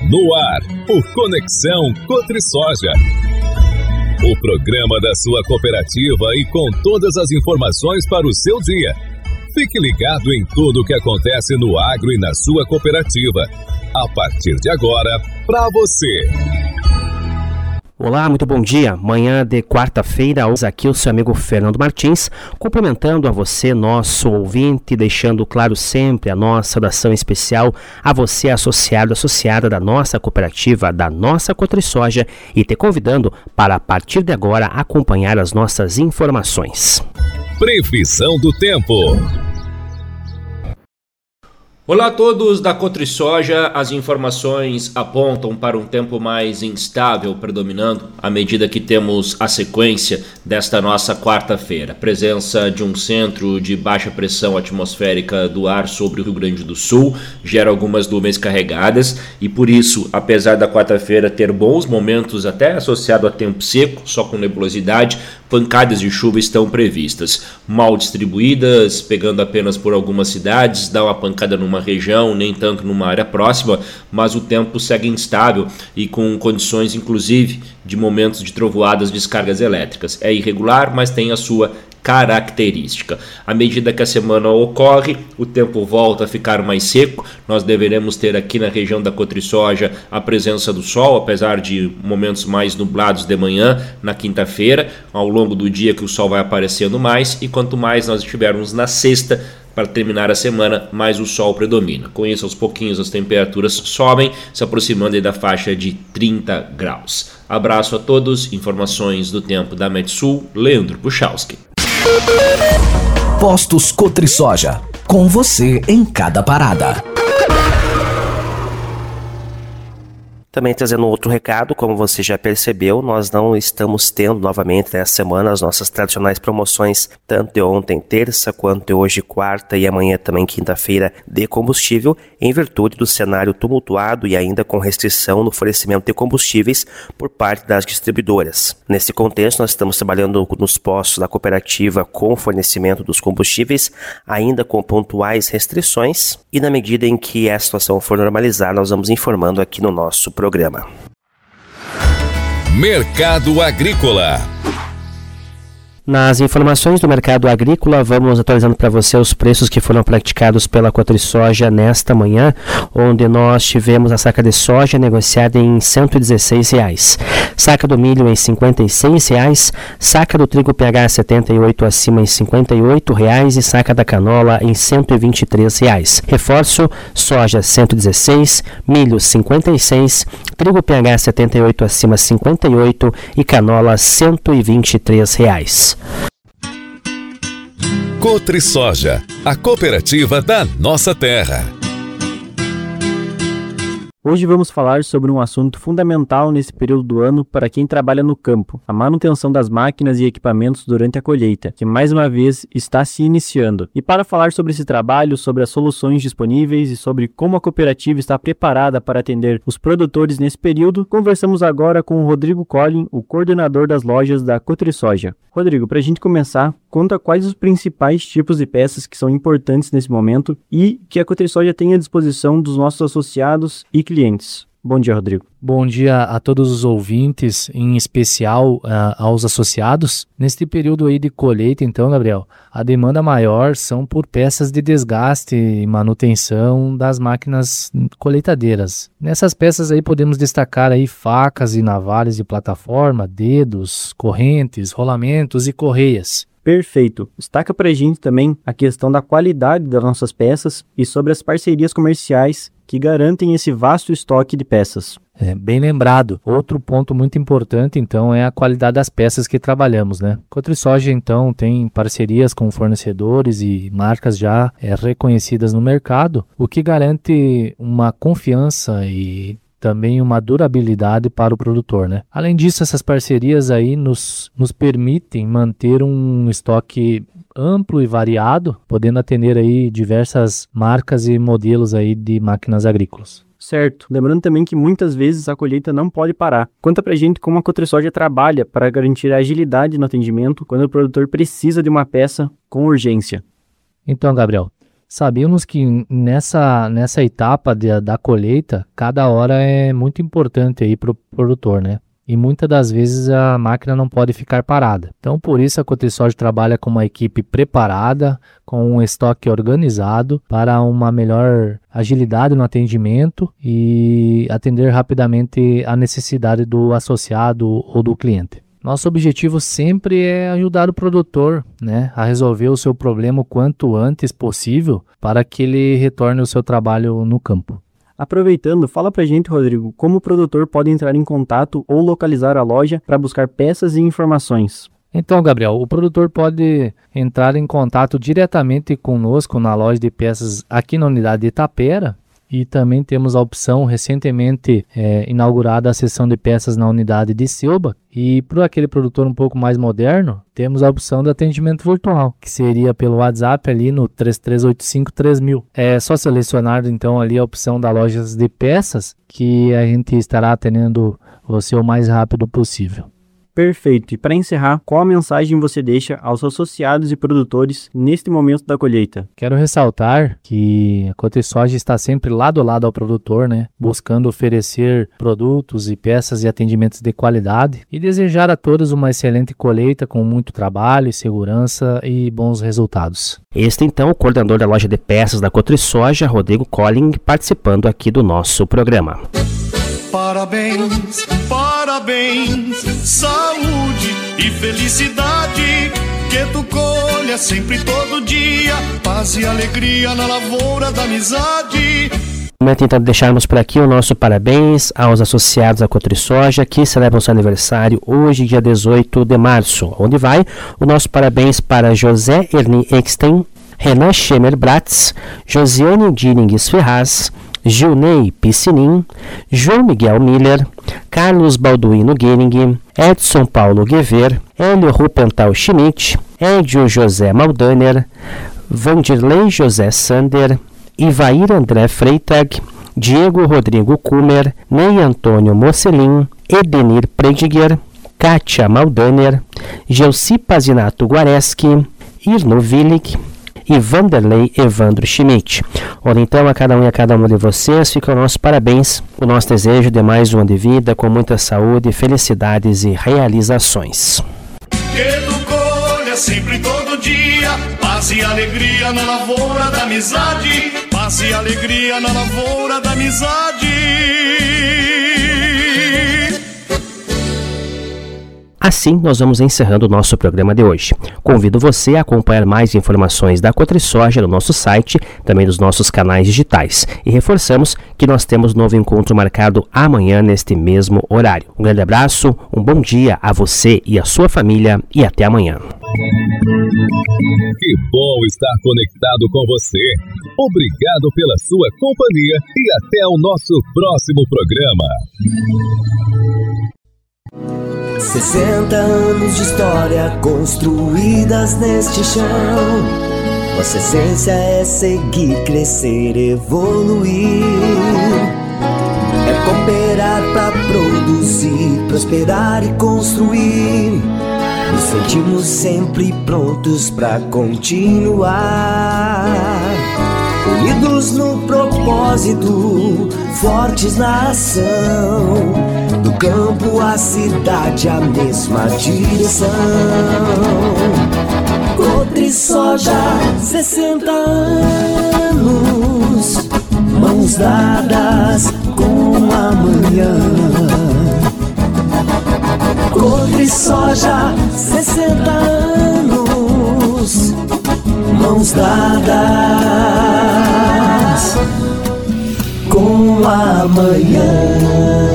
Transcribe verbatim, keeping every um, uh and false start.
No ar, o Conexão CotriSoja. O programa da sua cooperativa e com todas as informações para o seu dia. Fique ligado em tudo o que acontece no agro e na sua cooperativa. A partir de agora, para você. Olá, muito bom dia. Manhã de quarta-feira, aqui o seu amigo Fernando Martins, cumprimentando a você, nosso ouvinte, deixando claro sempre a nossa oração especial a você, associado, associada da nossa cooperativa, da nossa CotriSoja, e te convidando para, a partir de agora, acompanhar as nossas informações. Previsão do tempo. Olá a todos da CotriSoja. As informações apontam para um tempo mais instável predominando à medida que temos a sequência desta nossa quarta-feira. Presença de um centro de baixa pressão atmosférica do ar sobre o Rio Grande do Sul gera algumas nuvens carregadas e por isso, apesar da quarta-feira ter bons momentos até associado a tempo seco, só com nebulosidade, pancadas de chuva estão previstas. Mal distribuídas, pegando apenas por algumas cidades, dá uma pancada numa região, nem tanto numa área próxima, mas o tempo segue instável e com condições inclusive de momentos de trovoadas, descargas elétricas. É irregular, mas tem a sua característica. À medida que a semana ocorre, o tempo volta a ficar mais seco. Nós deveremos ter aqui na região da CotriSoja a presença do sol, apesar de momentos mais nublados de manhã na quinta-feira, ao longo do dia que o sol vai aparecendo mais, e quanto mais nós estivermos na sexta, para terminar a semana, mais o sol predomina. Com isso, aos pouquinhos as temperaturas sobem, se aproximando aí da faixa de trinta graus. Abraço a todos, informações do tempo da Metsul, Leandro Puchalski. Postos CotriSoja, com você em cada parada. Também trazendo outro recado, como você já percebeu, nós não estamos tendo novamente nessa semana as nossas tradicionais promoções, tanto de ontem, terça, quanto de hoje, quarta e amanhã também, quinta-feira, de combustível, em virtude do cenário tumultuado e ainda com restrição no fornecimento de combustíveis por parte das distribuidoras. Nesse contexto, nós estamos trabalhando nos postos da cooperativa com o fornecimento dos combustíveis, ainda com pontuais restrições, e na medida em que a situação for normalizar, nós vamos informando aqui no nosso programa. Programa. Mercado Agrícola. Nas informações do mercado agrícola, vamos atualizando para você os preços que foram praticados pela CotriSoja nesta manhã, onde nós tivemos a saca de soja negociada em cento e dezesseis reais, saca do milho em cinquenta e seis reais, saca do trigo P H setenta e oito acima em cinquenta e oito reais e saca da canola em cento e vinte e três reais. Reforço: soja cento e dezesseis, milho cinquenta e seis, trigo P H setenta e oito acima cinquenta e oito e canola cento e vinte e três reais. CotriSoja, a cooperativa da nossa terra. Hoje vamos falar sobre um assunto fundamental nesse período do ano para quem trabalha no campo, a manutenção das máquinas e equipamentos durante a colheita, que mais uma vez está se iniciando. E para falar sobre esse trabalho, sobre as soluções disponíveis e sobre como a cooperativa está preparada para atender os produtores nesse período, conversamos agora com o Rodrigo Collin, o coordenador das lojas da CotriSoja. Rodrigo, para a gente começar, conta quais os principais tipos de peças que são importantes nesse momento e que a CotriSoja tem à disposição dos nossos associados e clientes. Bom dia, Rodrigo. Bom dia a todos os ouvintes, em especial uh, aos associados. Neste período aí de colheita, então, Gabriel, a demanda maior são por peças de desgaste e manutenção das máquinas colheitadeiras. Nessas peças aí podemos destacar aí facas e navalhas de plataforma, dedos, correntes, rolamentos e correias. Perfeito. Destaca pra gente também a questão da qualidade das nossas peças e sobre as parcerias comerciais que garantem esse vasto estoque de peças. É, bem lembrado. Outro ponto muito importante, então, é a qualidade das peças que trabalhamos, né? CotriSoja, então, tem parcerias com fornecedores e marcas já é, reconhecidas no mercado, o que garante uma confiança e também uma durabilidade para o produtor, né? Além disso, essas parcerias aí nos, nos permitem manter um estoque amplo e variado, podendo atender aí diversas marcas e modelos aí de máquinas agrícolas. Certo. Lembrando também que muitas vezes a colheita não pode parar. Conta pra gente como a CotriSoja trabalha para garantir a agilidade no atendimento quando o produtor precisa de uma peça com urgência. Então, Gabriel, Sabemos que nessa, nessa etapa de, da colheita, cada hora é muito importante aí para o produtor, né? E muitas das vezes a máquina não pode ficar parada. Então, por isso a Cotrisoja trabalha com uma equipe preparada, com um estoque organizado para uma melhor agilidade no atendimento e atender rapidamente a necessidade do associado ou do cliente. Nosso objetivo sempre é ajudar o produtor, né, a resolver o seu problema o quanto antes possível para que ele retorne ao seu trabalho no campo. Aproveitando, fala pra gente, Rodrigo, como o produtor pode entrar em contato ou localizar a loja para buscar peças e informações. Então, Gabriel, o produtor pode entrar em contato diretamente conosco na loja de peças aqui na unidade de Itapera. E também temos a opção, recentemente é, inaugurada a seção de peças na unidade de Silba. E para aquele produtor um pouco mais moderno, temos a opção do atendimento virtual, que seria pelo WhatsApp ali no três três oito cinco três mil. É só selecionar então ali a opção da lojas de peças, que a gente estará atendendo você o mais rápido possível. Perfeito. E para encerrar, qual a mensagem você deixa aos associados e produtores neste momento da colheita? Quero ressaltar que a Cotrisoja está sempre lado a lado ao produtor, né? Buscando oferecer produtos e peças e atendimentos de qualidade e desejar a todos uma excelente colheita com muito trabalho, segurança e bons resultados. Este então, o coordenador da loja de peças da Cotrisoja, Rodrigo Colling, participando aqui do nosso programa. Parabéns, parabéns, saúde e felicidade, que tu colha sempre todo dia, paz e alegria na lavoura da amizade. Momento então de deixarmos por aqui o nosso parabéns aos associados à Cotrisoja que celebram seu aniversário hoje, dia dezoito de março, onde vai o nosso parabéns para José Erni Eckstein, Renan Schemer Bratz, Josiane Diringues Ferraz, Gilney Piscinin, João Miguel Miller, Carlos Balduino Gehring, Edson Paulo Guever, Hélio Rupental Schmidt, Edio José Maldaner, Vandirlei José Sander, Ivair André Freitag, Diego Rodrigo Kumer, Ney Antônio Mocelin, Edenir Prediger, Kátia Maldaner, Gelsi Pazinato Guareschi, Irno Villig e Vanderlei Evandro Schmidt. Ora, então, a cada um e a cada uma de vocês fica o nosso parabéns, o nosso desejo de mais um ano de vida com muita saúde, felicidades e realizações. Que tu colha sempre todo dia, paz e alegria na lavoura da amizade, paz e alegria na lavoura da amizade. Assim, nós vamos encerrando o nosso programa de hoje. Convido você a acompanhar mais informações da Cotrisoja no nosso site, também nos nossos canais digitais. E reforçamos que nós temos novo encontro marcado amanhã neste mesmo horário. Um grande abraço, um bom dia a você e a sua família e até amanhã. Que bom estar conectado com você. Obrigado pela sua companhia e até o nosso próximo programa. sessenta anos de história construídas neste chão. Nossa essência é seguir, crescer, evoluir. É cooperar pra produzir, prosperar e construir. Nos sentimos sempre prontos pra continuar. Unidos no propósito, fortes na ação. Do campo à cidade, a mesma direção. Cotrisoja, sessenta anos, mãos dadas com amanhã. Cotrisoja, sessenta anos, mãos dadas com amanhã.